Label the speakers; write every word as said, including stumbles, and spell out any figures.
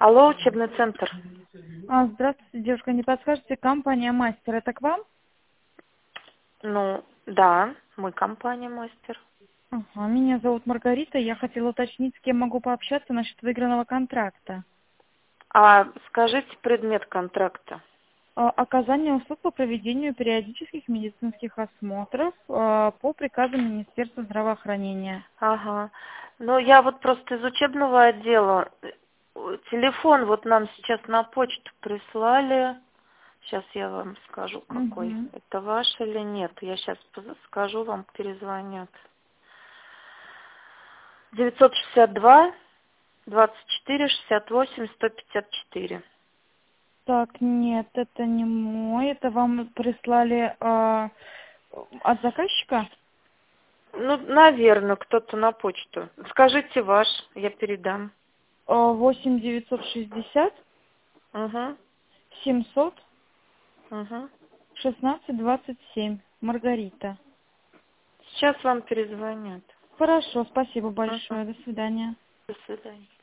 Speaker 1: Алло, учебный центр.
Speaker 2: А, здравствуйте, девушка, не подскажете, компания «Мастер» — это к вам?
Speaker 1: Ну, да, мы компания «Мастер».
Speaker 2: Ага, меня зовут Маргарита, я хотела уточнить, с кем могу пообщаться насчет выигранного контракта.
Speaker 1: А скажите предмет контракта.
Speaker 2: А, Оказание услуг по проведению периодических медицинских осмотров а, по приказу Министерства здравоохранения.
Speaker 1: Ага. Ну, я вот просто из учебного отдела. Телефон вот нам сейчас на почту прислали. Сейчас я вам скажу, какой.
Speaker 2: Угу.
Speaker 1: Это ваш или нет? Я сейчас скажу, вам перезвонят. девятьсот шестьдесят два двадцать четыре шестьдесят восемь сто пятьдесят четыре.
Speaker 2: Так, нет, это не мой, это вам прислали а, от заказчика?
Speaker 1: Ну, наверное, кто-то на почту. Скажите ваш, я передам.
Speaker 2: А, восемь девятьсот шестьдесят
Speaker 1: Угу,
Speaker 2: семьсот
Speaker 1: угу.
Speaker 2: шестнадцать двадцать семь. Маргарита.
Speaker 1: Сейчас вам перезвонят.
Speaker 2: Хорошо, спасибо
Speaker 1: Угу.
Speaker 2: большое. До свидания.
Speaker 1: До свидания.